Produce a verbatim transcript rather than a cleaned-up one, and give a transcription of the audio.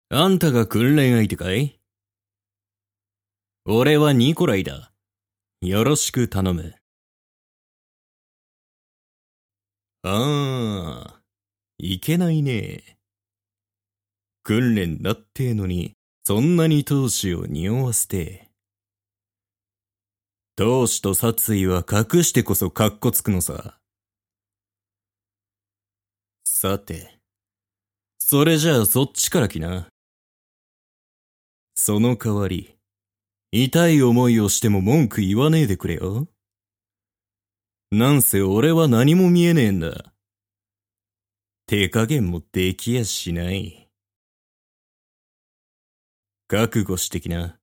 あんたが訓練相手かい？俺はニコライだ。よろしく頼む。ああ、いけないね。訓練だってのに、そんなに闘志を匂わせて。闘志と殺意は隠してこそカッコつくのさ。さて、それじゃあそっちから来な。その代わり、痛い思いをしても文句言わねえでくれよ。なんせ俺は何も見えねえんだ。手加減もできやしない。覚悟してきな。